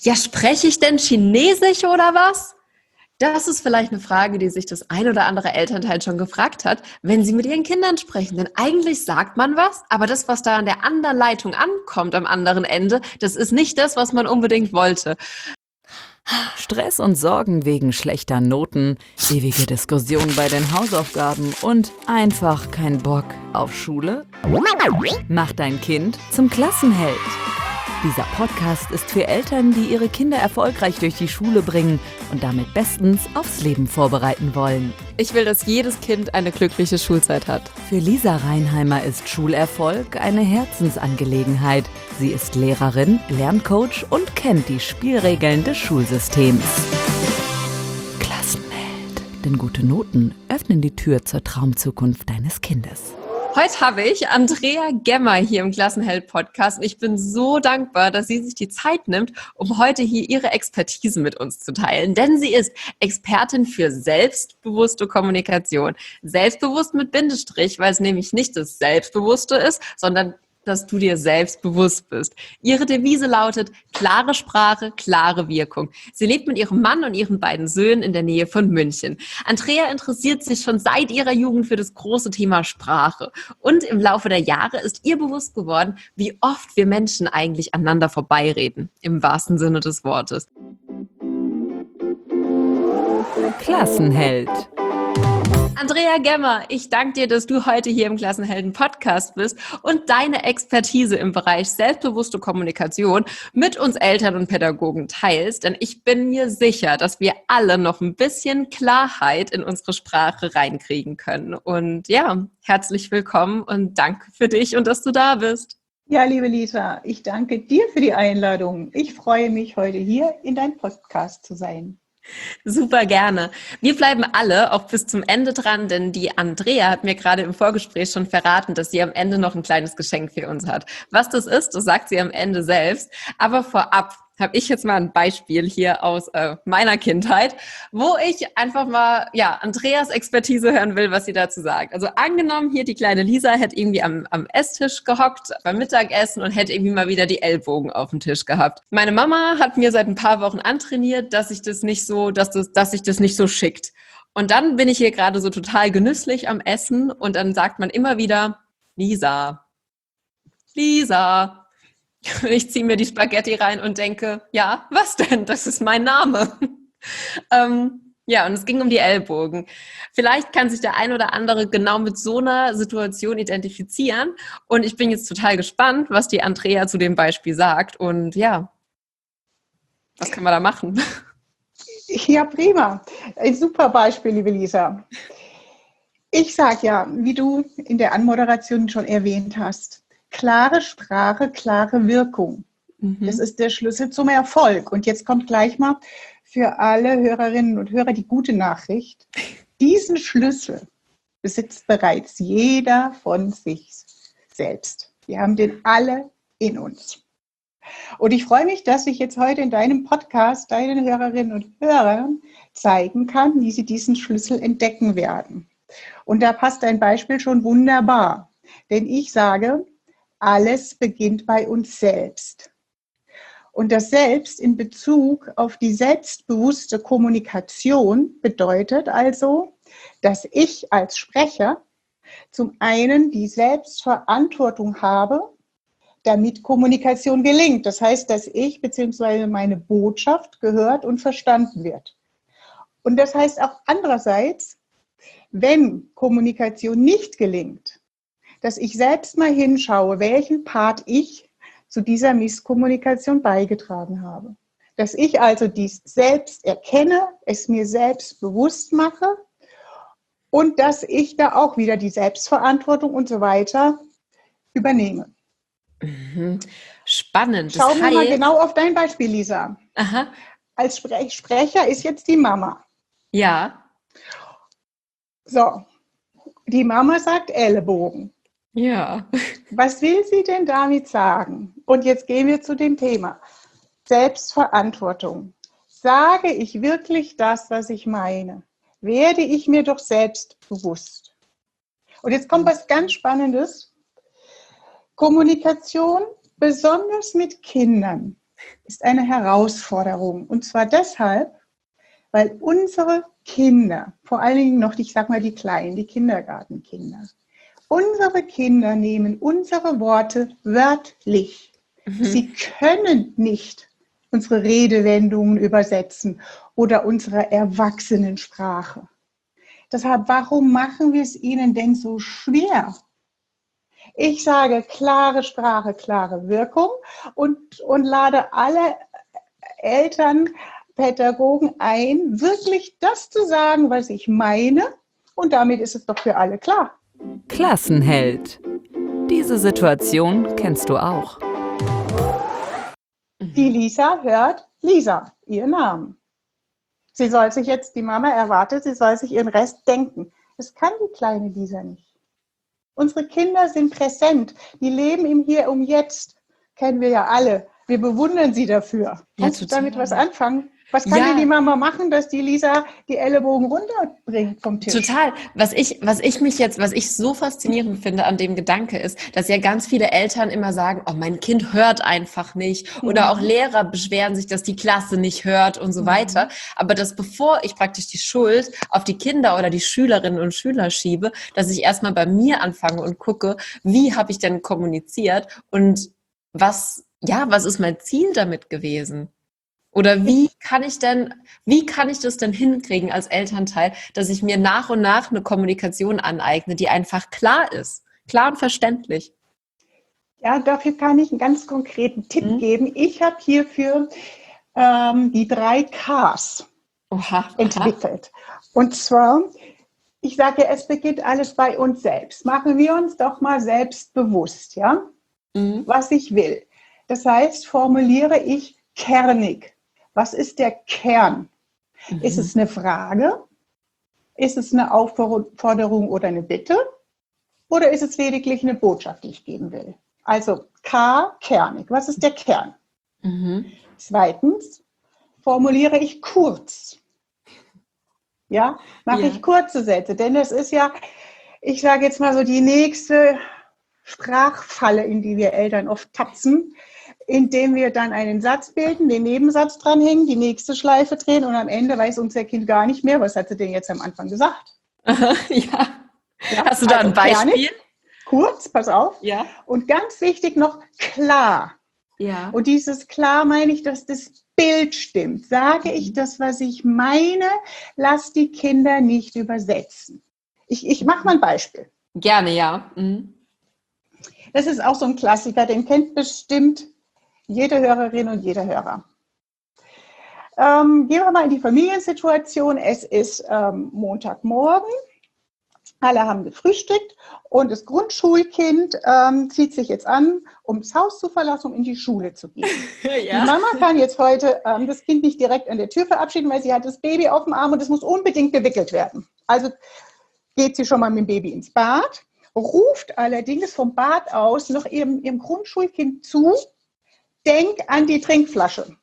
Ja, spreche ich denn Chinesisch oder was? Das ist vielleicht eine Frage, die sich das ein oder andere Elternteil schon gefragt hat, wenn sie mit ihren Kindern sprechen. Denn eigentlich sagt man was, aber das, was da an der anderen Leitung ankommt, am anderen Ende, das ist nicht das, was man unbedingt wollte. Stress und Sorgen wegen schlechter Noten, ewige Diskussionen bei den Hausaufgaben und einfach kein Bock auf Schule? Mach dein Kind zum Klassenheld. Dieser Podcast ist für Eltern, die ihre Kinder erfolgreich durch die Schule bringen und damit bestens aufs Leben vorbereiten wollen. Ich will, dass jedes Kind eine glückliche Schulzeit hat. Für Lisa Reinheimer ist Schulerfolg eine Herzensangelegenheit. Sie ist Lehrerin, Lerncoach und kennt die Spielregeln des Schulsystems. Klassenheld. Denn gute Noten öffnen die Tür zur Traumzukunft deines Kindes. Heute habe ich Andrea Gemmer hier im Klassenheld-Podcast und ich bin so dankbar, dass sie sich die Zeit nimmt, um heute hier ihre Expertise mit uns zu teilen. Denn sie ist Expertin für selbstbewusste Kommunikation. Selbstbewusst mit Bindestrich, weil es nämlich nicht das Selbstbewusste ist, sondern dass du dir selbst bewusst bist. Ihre Devise lautet: klare Sprache, klare Wirkung. Sie lebt mit ihrem Mann und ihren beiden Söhnen in der Nähe von München. Andrea interessiert sich schon seit ihrer Jugend für das große Thema Sprache. Und im Laufe der Jahre ist ihr bewusst geworden, wie oft wir Menschen eigentlich aneinander vorbeireden, im wahrsten Sinne des Wortes. Klassenheld. Andrea Gemmer, ich danke dir, dass du heute hier im Klassenhelden-Podcast bist und deine Expertise im Bereich selbstbewusste Kommunikation mit uns Eltern und Pädagogen teilst. Denn ich bin mir sicher, dass wir alle noch ein bisschen Klarheit in unsere Sprache reinkriegen können. Und ja, herzlich willkommen und danke für dich und dass du da bist. Ja, liebe Lisa, ich danke dir für die Einladung. Ich freue mich, heute hier in deinem Podcast zu sein. Super gerne. Wir bleiben alle auch bis zum Ende dran, denn die Andrea hat mir gerade im Vorgespräch schon verraten, dass sie am Ende noch ein kleines Geschenk für uns hat. Was das ist, das sagt sie am Ende selbst. Aber vorab habe ich jetzt mal ein Beispiel hier aus meiner Kindheit, wo ich einfach mal Andreas Expertise hören will, was sie dazu sagt. Also angenommen, hier die kleine Lisa hätte irgendwie am Esstisch gehockt beim Mittagessen und hätte irgendwie mal wieder die Ellbogen auf dem Tisch gehabt. Meine Mama hat mir seit ein paar Wochen antrainiert, dass sich das nicht so schickt. Und dann bin ich hier gerade so total genüsslich am Essen und dann sagt man immer wieder: Lisa, Lisa. Ich ziehe mir die Spaghetti rein und denke: Ja, was denn? Das ist mein Name. Und es ging um die Ellbogen. Vielleicht kann sich der ein oder andere genau mit so einer Situation identifizieren. Und ich bin jetzt total gespannt, was die Andrea zu dem Beispiel sagt. Und ja, was kann man da machen? Ja, prima. Ein super Beispiel, liebe Lisa. Ich sage ja, wie du in der Anmoderation schon erwähnt hast, klare Sprache, klare Wirkung. Das ist der Schlüssel zum Erfolg. Und jetzt kommt gleich mal für alle Hörerinnen und Hörer die gute Nachricht. Diesen Schlüssel besitzt bereits jeder von sich selbst. Wir haben den alle in uns. Und ich freue mich, dass ich jetzt heute in deinem Podcast deinen Hörerinnen und Hörern zeigen kann, wie sie diesen Schlüssel entdecken werden. Und da passt dein Beispiel schon wunderbar. Denn ich sage, alles beginnt bei uns selbst. Und das Selbst in Bezug auf die selbstbewusste Kommunikation bedeutet also, dass ich als Sprecher zum einen die Selbstverantwortung habe, damit Kommunikation gelingt. Das heißt, dass ich bzw. meine Botschaft gehört und verstanden wird. Und das heißt auch andererseits, wenn Kommunikation nicht gelingt, dass ich selbst mal hinschaue, welchen Part ich zu dieser Misskommunikation beigetragen habe. Dass ich also dies selbst erkenne, es mir selbst bewusst mache und dass ich da auch wieder die Selbstverantwortung und so weiter übernehme. Spannend. Schauen wir mal genau auf dein Beispiel, Lisa. Aha. Als Sprecher ist jetzt die Mama. Ja. So, die Mama sagt Ellenbogen. Ja. Was will sie denn damit sagen? Und jetzt gehen wir zu dem Thema. Selbstverantwortung. Sage ich wirklich das, was ich meine? Werde ich mir doch selbst bewusst? Und jetzt kommt was ganz Spannendes. Kommunikation, besonders mit Kindern, ist eine Herausforderung. Und zwar deshalb, weil unsere Kinder, vor allen Dingen noch, ich sag mal die Kleinen, die Kindergartenkinder, unsere Kinder nehmen unsere Worte wörtlich. Sie können nicht unsere Redewendungen übersetzen oder unsere Erwachsenensprache. Deshalb, warum machen wir es ihnen denn so schwer? Ich sage klare Sprache, klare Wirkung und lade alle Eltern, Pädagogen ein, wirklich das zu sagen, was ich meine. Und damit ist es doch für alle klar. Klassenheld. Diese Situation kennst du auch. Die Lisa hört Lisa, ihren Namen. Sie soll sich jetzt, die Mama erwartet, sie soll sich ihren Rest denken. Das kann die kleine Lisa nicht. Unsere Kinder sind präsent, die leben im Hier und Jetzt. Kennen wir ja alle. Wir bewundern sie dafür. Kannst du damit was anfangen? Was kann denn die Mama machen, dass die Lisa die Ellenbogen runterbringt vom Tisch? Total. Was ich so faszinierend finde an dem Gedanke ist, dass ja ganz viele Eltern immer sagen, oh, mein Kind hört einfach nicht. Oder auch Lehrer beschweren sich, dass die Klasse nicht hört und so weiter. Aber dass bevor ich praktisch die Schuld auf die Kinder oder die Schülerinnen und Schüler schiebe, dass ich erstmal bei mir anfange und gucke, wie habe ich denn kommuniziert und was ist mein Ziel damit gewesen? Oder wie kann ich das denn hinkriegen als Elternteil, dass ich mir nach und nach eine Kommunikation aneigne, die einfach klar ist, klar und verständlich? Ja, dafür kann ich einen ganz konkreten Tipp geben. Ich habe hierfür die 3 Ks entwickelt. Und zwar, ich sage ja, es beginnt alles bei uns selbst. Machen wir uns doch mal selbstbewusst, ja, was ich will. Das heißt, formuliere ich kernig. Was ist der Kern? Ist es eine Frage? Ist es eine Aufforderung oder eine Bitte? Oder ist es lediglich eine Botschaft, die ich geben will? Also K, kernig. Was ist der Kern? Zweitens, formuliere ich kurz. Ja, mache ich kurze Sätze. Denn es ist ja, ich sage jetzt mal so, die nächste Sprachfalle, in die wir Eltern oft tapsen, indem wir dann einen Satz bilden, den Nebensatz dranhängen, die nächste Schleife drehen und am Ende weiß unser Kind gar nicht mehr, was hat sie denn jetzt am Anfang gesagt. Ja. Hast du da ein Beispiel? Kernig, kurz, pass auf. Ja. Und ganz wichtig noch klar. Ja. Und dieses klar meine ich, dass das Bild stimmt. Sage ich das, was ich meine, lass die Kinder nicht übersetzen. Ich mache mal ein Beispiel. Gerne, ja. Das ist auch so ein Klassiker, den kennt bestimmt jede Hörerin und jeder Hörer. Gehen wir mal in die Familiensituation. Es ist Montagmorgen. Alle haben gefrühstückt und das Grundschulkind zieht sich jetzt an, um das Haus zu verlassen, um in die Schule zu gehen. Ja. Die Mama kann jetzt heute das Kind nicht direkt an der Tür verabschieden, weil sie hat das Baby auf dem Arm und es muss unbedingt gewickelt werden. Also geht sie schon mal mit dem Baby ins Bad, ruft allerdings vom Bad aus noch ihrem Grundschulkind zu, denk an die Trinkflasche.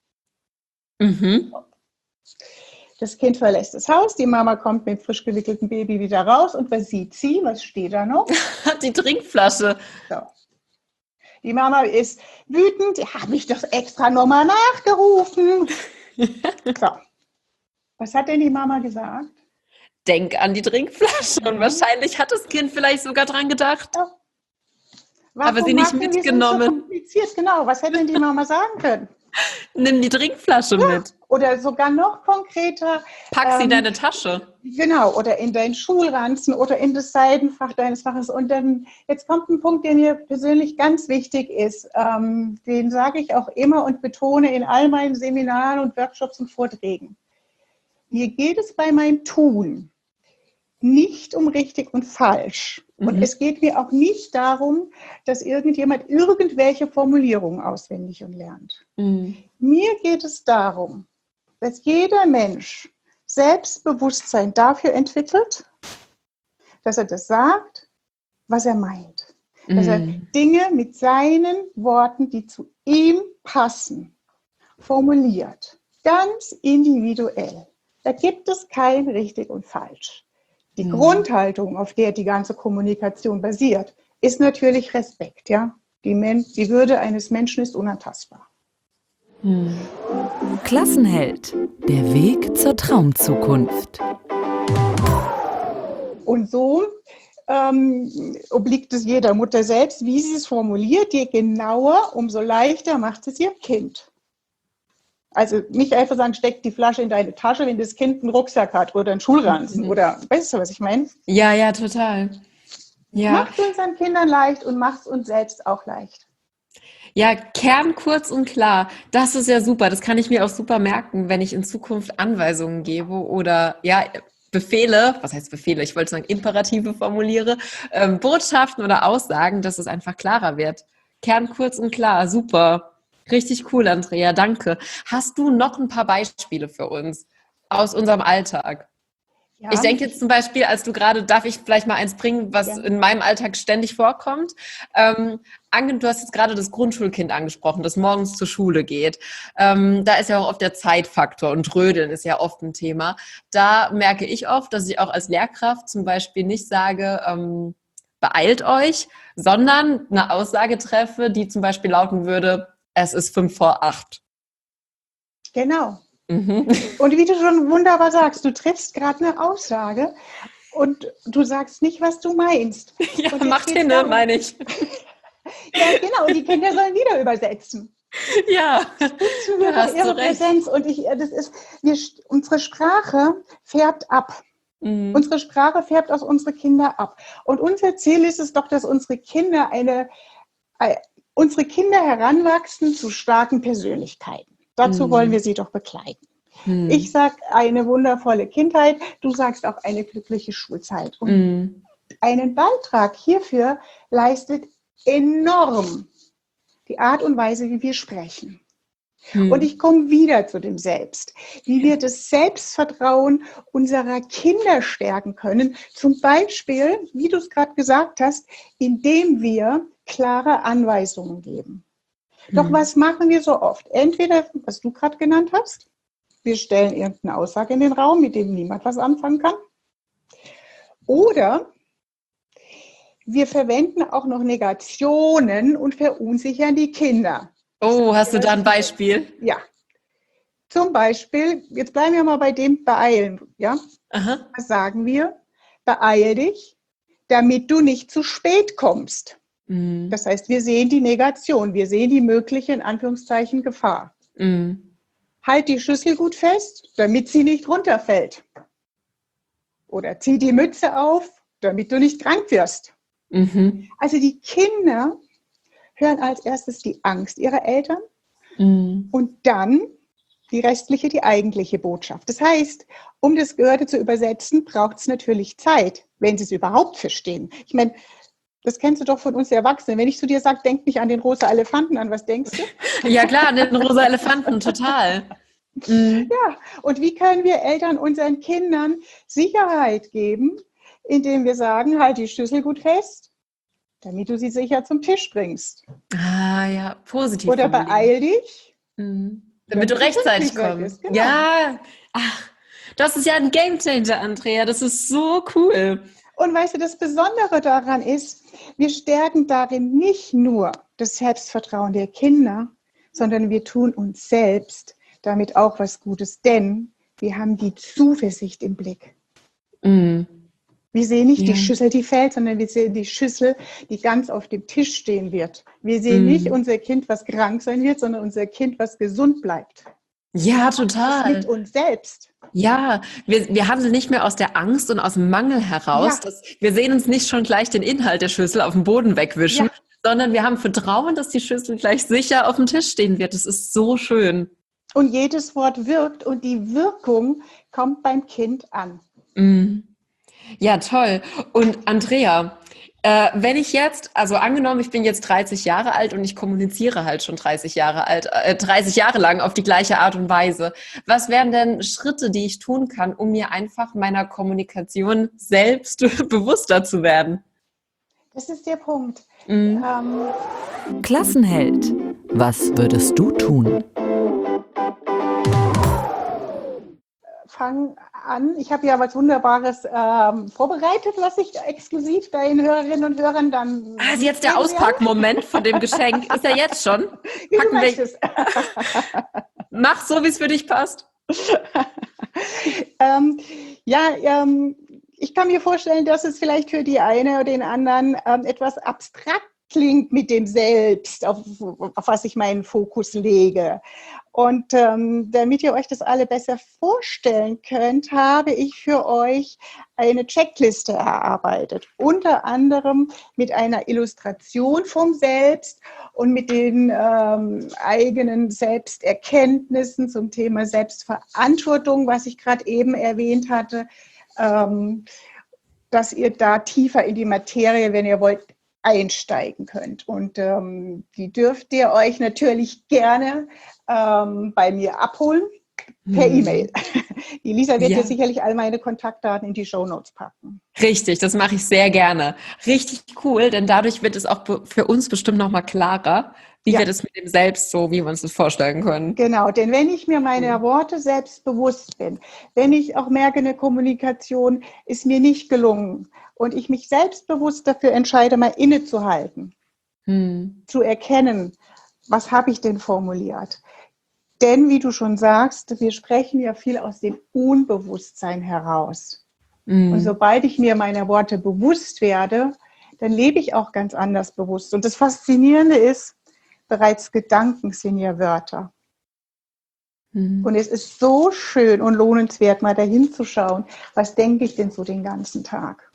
Das Kind verlässt das Haus, die Mama kommt mit frisch gewickeltem Baby wieder raus und was sieht sie? Was steht da noch? Die Trinkflasche. So. Die Mama ist wütend, die habe ich doch extra nochmal nachgerufen. So. Was hat denn die Mama gesagt? Denk an die Trinkflasche. Und wahrscheinlich hat das Kind vielleicht sogar dran gedacht. Ja. Aber sie nicht mitgenommen. So kompliziert? Genau, was hätte denn die Mama sagen können? Nimm die Trinkflasche mit. Oder sogar noch konkreter. Pack sie in deine Tasche. Genau, oder in deinen Schulranzen oder in das Seidenfach deines Faches. Und dann, jetzt kommt ein Punkt, der mir persönlich ganz wichtig ist. Den sage ich auch immer und betone in all meinen Seminaren und Workshops und Vorträgen. Mir geht es bei meinem Tun nicht um richtig und falsch. Und es geht mir auch nicht darum, dass irgendjemand irgendwelche Formulierungen auswendig und lernt. Mir geht es darum, dass jeder Mensch Selbstbewusstsein dafür entwickelt, dass er das sagt, was er meint. Dass er Dinge mit seinen Worten, die zu ihm passen, formuliert. Ganz individuell. Da gibt es kein richtig und falsch. Die Grundhaltung, auf der die ganze Kommunikation basiert, ist natürlich Respekt. Ja? Die Würde eines Menschen ist unantastbar. Klassenheld. Der Weg zur Traumzukunft. Und so obliegt es jeder Mutter selbst, wie sie es formuliert. Je genauer, umso leichter macht es ihr Kind. Also nicht einfach sagen, steck die Flasche in deine Tasche, wenn das Kind einen Rucksack hat oder einen Schulranzen oder weißt du, was ich meine? Ja, ja, total. Ja. Macht es unseren Kindern leicht und macht es uns selbst auch leicht. Ja, Kern kurz und klar. Das ist ja super. Das kann ich mir auch super merken, wenn ich in Zukunft Anweisungen gebe oder ja, Befehle, was heißt Befehle? Ich wollte sagen Imperative formuliere, Botschaften oder Aussagen, dass es einfach klarer wird. Kern kurz und klar. Super. Richtig cool, Andrea. Danke. Hast du noch ein paar Beispiele für uns aus unserem Alltag? Ja. Ich denke jetzt zum Beispiel, darf ich vielleicht mal eins bringen, was in meinem Alltag ständig vorkommt. Du hast jetzt gerade das Grundschulkind angesprochen, das morgens zur Schule geht. Da ist ja auch oft der Zeitfaktor und Trödeln ist ja oft ein Thema. Da merke ich oft, dass ich auch als Lehrkraft zum Beispiel nicht sage, beeilt euch, sondern eine Aussage treffe, die zum Beispiel lauten würde, es ist 5 vor 8. Genau. Und wie du schon wunderbar sagst, du triffst gerade eine Aussage und du sagst nicht, was du meinst. Ja, macht hinne, meine ich. Ja, genau, und die Kinder sollen wieder übersetzen. Ja, da hast ihre Präsenz. Und unsere Sprache färbt ab. Unsere Sprache färbt aus unsere Kinder ab. Und unser Ziel ist es doch, dass unsere Kinder heranwachsen zu starken Persönlichkeiten. Dazu wollen wir sie doch begleiten. Ich sage eine wundervolle Kindheit, du sagst auch eine glückliche Schulzeit. Und einen Beitrag hierfür leistet enorm die Art und Weise, wie wir sprechen. Und ich komme wieder zu dem Selbst. Wie wir das Selbstvertrauen unserer Kinder stärken können. Zum Beispiel, wie du es gerade gesagt hast, indem wir klare Anweisungen geben. Doch was machen wir so oft? Entweder, was du gerade genannt hast, wir stellen irgendeine Aussage in den Raum, mit dem niemand was anfangen kann. Oder wir verwenden auch noch Negationen und verunsichern die Kinder. Oh, hast du da ein Beispiel? Ja. Zum Beispiel, jetzt bleiben wir mal bei dem Beeilen. Ja? Aha. Was sagen wir? Beeil dich, damit du nicht zu spät kommst. Das heißt, wir sehen die Negation, wir sehen die mögliche, in Anführungszeichen, Gefahr. Halt die Schüssel gut fest, damit sie nicht runterfällt. Oder zieh die Mütze auf, damit du nicht krank wirst. Also die Kinder hören als erstes die Angst ihrer Eltern und dann die eigentliche Botschaft. Das heißt, um das Gehörte zu übersetzen, braucht es natürlich Zeit, wenn sie es überhaupt verstehen. Ich meine, das kennst du doch von uns Erwachsenen. Wenn ich zu dir sage, denk nicht an den rosa Elefanten an, was denkst du? Ja klar, an den rosa Elefanten, total. Ja, und wie können wir Eltern unseren Kindern Sicherheit geben, indem wir sagen, halt die Schüssel gut fest, damit du sie sicher zum Tisch bringst. Ah ja, positiv. Oder beeil dich. Damit du rechtzeitig kommst. Genau. Ja, ach, das ist ja ein Gamechanger, Andrea. Das ist so cool. Und weißt du, das Besondere daran ist, wir stärken darin nicht nur das Selbstvertrauen der Kinder, sondern wir tun uns selbst damit auch was Gutes, denn wir haben die Zuversicht im Blick. Wir sehen nicht die Schüssel, die fällt, sondern wir sehen die Schüssel, die ganz auf dem Tisch stehen wird. Wir sehen nicht unser Kind, was krank sein wird, sondern unser Kind, was gesund bleibt. Ja, total. Mit uns selbst. Ja, wir handeln nicht mehr aus der Angst und aus dem Mangel heraus. Ja. Wir sehen uns nicht schon gleich den Inhalt der Schüssel auf dem Boden wegwischen, sondern wir haben Vertrauen, dass die Schüssel gleich sicher auf dem Tisch stehen wird. Das ist so schön. Und jedes Wort wirkt und die Wirkung kommt beim Kind an. Ja, toll. Und Andrea, wenn ich jetzt, also angenommen, ich bin jetzt 30 Jahre alt und ich kommuniziere halt schon 30 Jahre lang auf die gleiche Art und Weise. Was wären denn Schritte, die ich tun kann, um mir einfach meiner Kommunikation selbst bewusster zu werden? Das ist der Punkt. Klassenheld. Was würdest du tun? Fang an. Ich habe ja was Wunderbares vorbereitet, was ich exklusiv deinen Hörerinnen und Hörern dann... ist jetzt der Auspackmoment von dem Geschenk. Ist er jetzt schon? Wie du möchtest. Mach so, wie es für dich passt. Ich kann mir vorstellen, dass es vielleicht für die eine oder den anderen etwas abstrakt klingt mit dem Selbst, auf was ich meinen Fokus lege. Und damit ihr euch das alle besser vorstellen könnt, habe ich für euch eine Checkliste erarbeitet. Unter anderem mit einer Illustration vom Selbst und mit den eigenen Selbsterkenntnissen zum Thema Selbstverantwortung, was ich gerade eben erwähnt hatte, dass ihr da tiefer in die Materie, wenn ihr wollt, einsteigen könnt. Und die dürft ihr euch natürlich gerne bei mir abholen per E-Mail. Die Lisa wird dir sicherlich all meine Kontaktdaten in die Shownotes packen. Richtig, das mache ich sehr gerne. Richtig cool, denn dadurch wird es auch für uns bestimmt nochmal klarer, wie wir das mit dem Selbst so, wie wir uns das vorstellen können. Genau, denn wenn ich mir meiner Worte selbst bewusst bin, wenn ich auch merke, eine Kommunikation ist mir nicht gelungen und ich mich selbstbewusst dafür entscheide, mal innezuhalten, zu erkennen, was habe ich denn formuliert? Denn wie du schon sagst, wir sprechen ja viel aus dem Unbewusstsein heraus. Und sobald ich mir meiner Worte bewusst werde, dann lebe ich auch ganz anders bewusst. Und das Faszinierende ist, bereits Gedanken sind ja Wörter. Und es ist so schön und lohnenswert, mal dahin zu schauen, was denke ich denn so den ganzen Tag.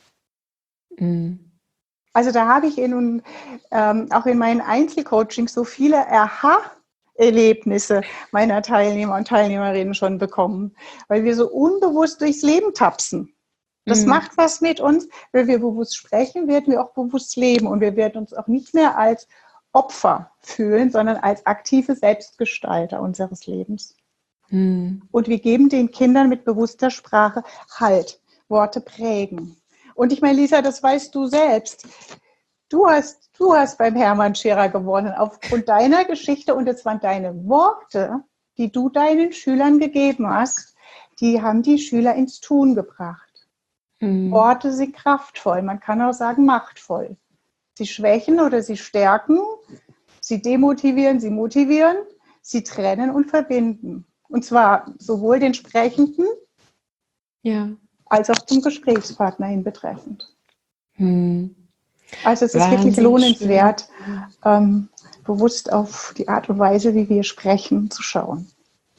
Also da habe ich auch in meinen Einzelcoachings so viele Aha-Erlebnisse meiner Teilnehmer und Teilnehmerinnen schon bekommen, weil wir so unbewusst durchs Leben tapsen. Das macht was mit uns. Wenn wir bewusst sprechen, werden wir auch bewusst leben und wir werden uns auch nicht mehr als Opfer fühlen, sondern als aktive Selbstgestalter unseres Lebens. Und wir geben den Kindern mit bewusster Sprache Halt. Worte prägen. Und ich meine, Lisa, das weißt du selbst. Du hast beim Hermann Scherer gewonnen aufgrund deiner Geschichte und es waren deine Worte, die du deinen Schülern gegeben hast, die haben die Schüler ins Tun gebracht. Worte sind kraftvoll, man kann auch sagen machtvoll. Sie schwächen oder sie stärken, sie demotivieren, sie motivieren, sie trennen und verbinden. Und zwar sowohl den Sprechenden als auch zum Gesprächspartner hin betreffend. Also es ist wirklich lohnenswert, bewusst auf die Art und Weise, wie wir sprechen, zu schauen.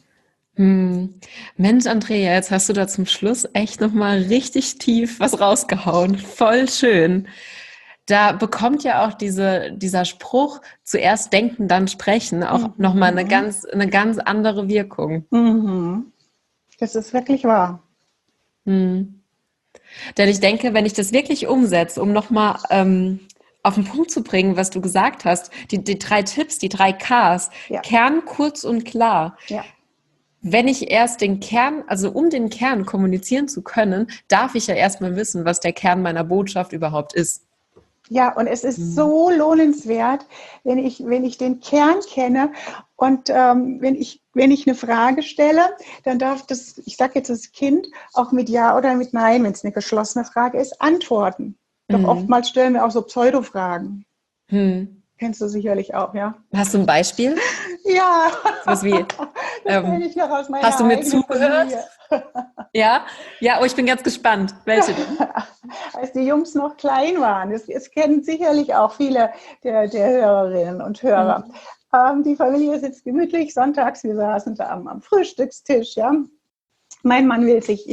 Mensch, Andrea, jetzt hast du da zum Schluss echt nochmal richtig tief was rausgehauen. Voll schön. Da bekommt ja auch dieser Spruch, zuerst denken, dann sprechen, auch nochmal eine ganz andere Wirkung. Das ist wirklich wahr. Denn ich denke, wenn ich das wirklich umsetze, um nochmal auf den Punkt zu bringen, was du gesagt hast, die 3 Tipps, die 3 Ks, Kern, kurz und klar. Ja. Wenn ich erst den Kern, also um den Kern kommunizieren zu können, darf ich ja erstmal wissen, was der Kern meiner Botschaft überhaupt ist. Ja, und es ist so lohnenswert, wenn ich den Kern kenne und wenn ich eine Frage stelle, dann darf ich sage jetzt das Kind auch mit Ja oder mit Nein, wenn es eine geschlossene Frage ist, antworten. Doch oftmals stellen wir auch so Pseudo-Fragen. Kennst du sicherlich auch, ja? Hast du ein Beispiel? Ja. Was wie? Das kenne ich noch aus meiner hast du mir zugehört? Familie. Ja? Ja, ich bin ganz gespannt. Welche denn? Als die Jungs noch klein waren, es kennen sicherlich auch viele der Hörerinnen und Hörer. Die Familie sitzt gemütlich sonntags, wir saßen da am Frühstückstisch, ja. Mein Mann will sich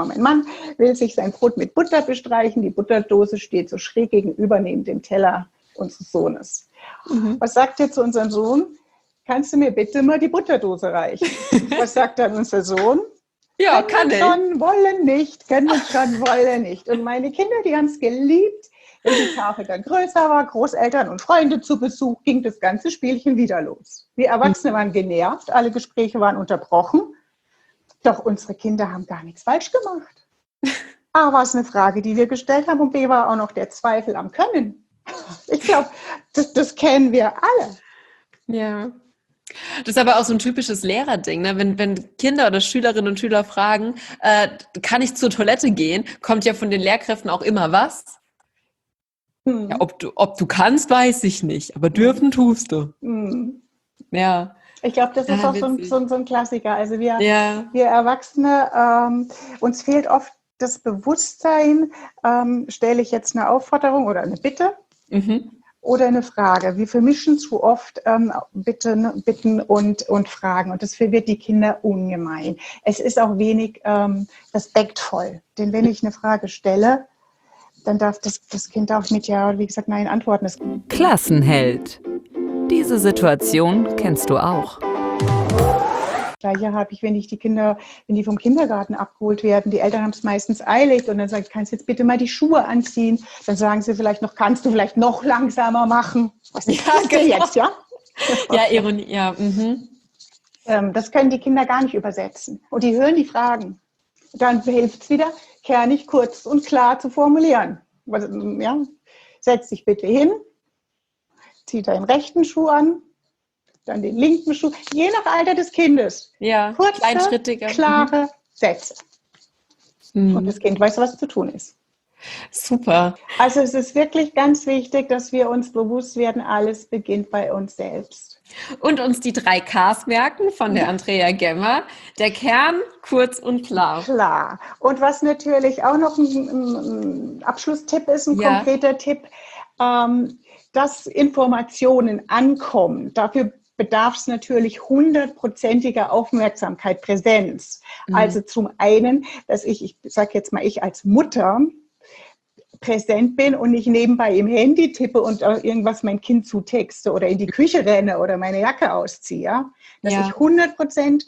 sein Brot mit Butter bestreichen. Die Butterdose steht so schräg gegenüber neben dem Teller unseres Sohnes. Was sagt er zu unserem Sohn? Kannst du mir bitte mal die Butterdose reichen? Was sagt dann unser Sohn? Ja, kann ich. Können wollen nicht. Und meine Kinder, die haben es geliebt. Wenn die Tafel dann größer war, Großeltern und Freunde zu Besuch, ging das ganze Spielchen wieder los. Wir Erwachsene waren genervt, alle Gespräche waren unterbrochen. Doch unsere Kinder haben gar nichts falsch gemacht. A war es eine Frage, die wir gestellt haben und B war auch noch der Zweifel am Können. Ich glaube, das kennen wir alle. Ja. Das ist aber auch so ein typisches Lehrerding, ne? Wenn Kinder oder Schülerinnen und Schüler fragen, kann ich zur Toilette gehen, kommt ja von den Lehrkräften auch immer was. Ja, ob du kannst, weiß ich nicht, aber dürfen tust du. Ja. Ich glaube, das ist auch so ein Klassiker. Also wir Erwachsene, uns fehlt oft das Bewusstsein, stelle ich jetzt eine Aufforderung oder eine Bitte oder eine Frage. Wir vermischen zu oft Bitten und Fragen und das verwirrt die Kinder ungemein. Es ist auch wenig respektvoll, denn wenn ich eine Frage stelle, dann darf das Kind auch mit Ja oder wie gesagt Nein antworten. Klassenheld. Diese Situation kennst du auch. Gleiche habe ich, wenn die vom Kindergarten abgeholt werden. Die Eltern haben es meistens eilig und dann sage ich, kannst du jetzt bitte mal die Schuhe anziehen? Dann sagen sie vielleicht noch, kannst du vielleicht noch langsamer machen? Was ist das denn jetzt, ja? Ja, Ironie, ja. Das können die Kinder gar nicht übersetzen. Und die hören die Fragen. Dann hilft es wieder, kernig, kurz und klar zu formulieren. Ja? Setz dich bitte hin, zieh deinen rechten Schuh an, dann den linken Schuh, je nach Alter des Kindes. Ja, kurze, klare Sätze. Und das Kind weiß, was zu tun ist. Super. Also es ist wirklich ganz wichtig, dass wir uns bewusst werden, alles beginnt bei uns selbst. Und uns die 3 Ks merken von der Andrea Gemmer. Der Kern, kurz und klar. Klar. Und was natürlich auch noch ein Abschlusstipp ist, ein konkreter Tipp, dass Informationen ankommen. Dafür bedarf es natürlich 100%iger Aufmerksamkeit, Präsenz. Also zum einen, dass ich sage jetzt mal, ich als Mutter präsent bin und nicht nebenbei im Handy tippe und irgendwas mein Kind zutexte oder in die Küche renne oder meine Jacke ausziehe. Ja? Dass ich 100%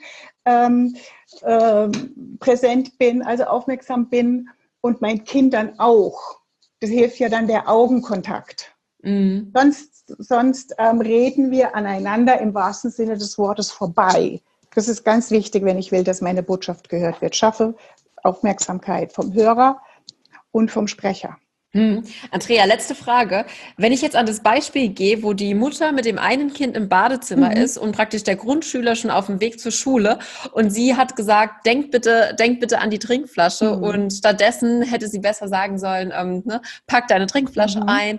präsent bin, also aufmerksam bin und mein Kind dann auch. Das hilft ja dann der Augenkontakt. Sonst reden wir aneinander im wahrsten Sinne des Wortes vorbei. Das ist ganz wichtig, wenn ich will, dass meine Botschaft gehört wird. Schaffe Aufmerksamkeit vom Hörer und vom Sprecher. Andrea, letzte Frage. Wenn ich jetzt an das Beispiel gehe, wo die Mutter mit dem einen Kind im Badezimmer ist und praktisch der Grundschüler schon auf dem Weg zur Schule und sie hat gesagt, denk bitte an die Trinkflasche und stattdessen hätte sie besser sagen sollen, pack deine Trinkflasche ein.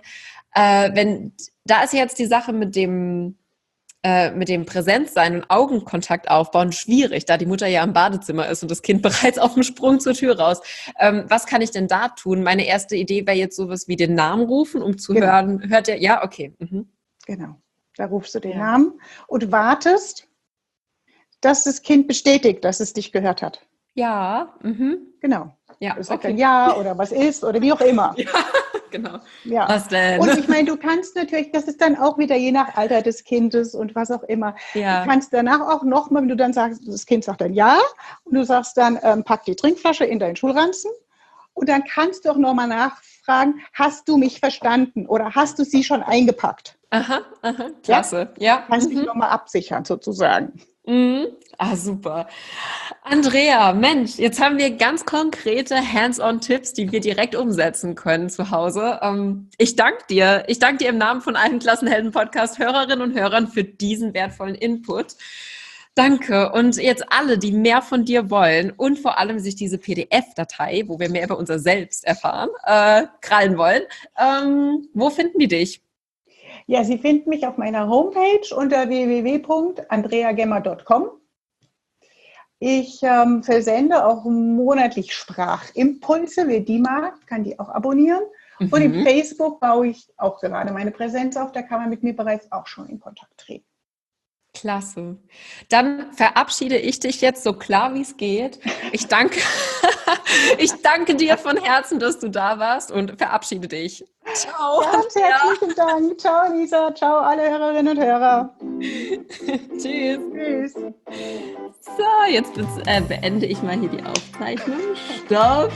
Da ist jetzt die Sache mit dem Präsenzsein und Augenkontakt aufbauen schwierig, da die Mutter ja im Badezimmer ist und das Kind bereits auf dem Sprung zur Tür raus. Was kann ich denn da tun? Meine erste Idee wäre jetzt sowas wie den Namen rufen, um zu hören. Hört er? Ja, okay. Genau. Da rufst du den Namen und wartest, dass das Kind bestätigt, dass es dich gehört hat. Ja. Genau. Ja, du sagst dann ja oder was ist oder wie auch immer. Ja. Genau. Ja. Was denn? Und ich meine, du kannst natürlich, das ist dann auch wieder je nach Alter des Kindes und was auch immer. Ja. Du kannst danach auch nochmal, wenn du dann sagst, das Kind sagt dann ja und du sagst dann, pack die Trinkflasche in deinen Schulranzen und dann kannst du auch nochmal nachfragen, hast du mich verstanden oder hast du sie schon eingepackt? Aha, klasse. Ja. Kannst dich nochmal absichern sozusagen. Super. Andrea, Mensch, jetzt haben wir ganz konkrete Hands-on-Tipps, die wir direkt umsetzen können zu Hause. Ich danke dir. Ich danke dir im Namen von allen Klassenhelden-Podcast-Hörerinnen und Hörern für diesen wertvollen Input. Danke. Und jetzt alle, die mehr von dir wollen und vor allem sich diese PDF-Datei, wo wir mehr über unser Selbst erfahren, krallen wollen, wo finden die dich? Ja, Sie finden mich auf meiner Homepage unter www.andreagemmer.com. Ich versende auch monatlich Sprachimpulse. Wer die mag, kann die auch abonnieren. Und im Facebook baue ich auch gerade meine Präsenz auf. Da kann man mit mir bereits auch schon in Kontakt treten. Klasse. Dann verabschiede ich dich jetzt so klar, wie es geht. Ich danke dir von Herzen, dass du da warst und verabschiede dich. Ciao. Ganz herzlichen Dank. Ciao, Lisa. Ciao, alle Hörerinnen und Hörer. Tschüss. Tschüss. So, jetzt beende ich mal hier die Aufzeichnung. Stopp.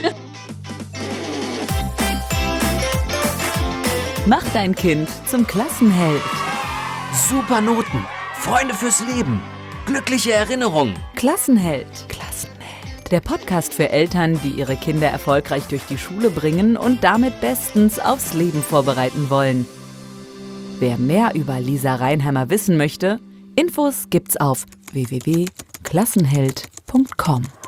Mach dein Kind zum Klassenheld. Super Noten, Freunde fürs Leben, glückliche Erinnerungen. Klassenheld. Der Podcast für Eltern, die ihre Kinder erfolgreich durch die Schule bringen und damit bestens aufs Leben vorbereiten wollen. Wer mehr über Lisa Reinheimer wissen möchte, Infos gibt's auf www.klassenheld.com.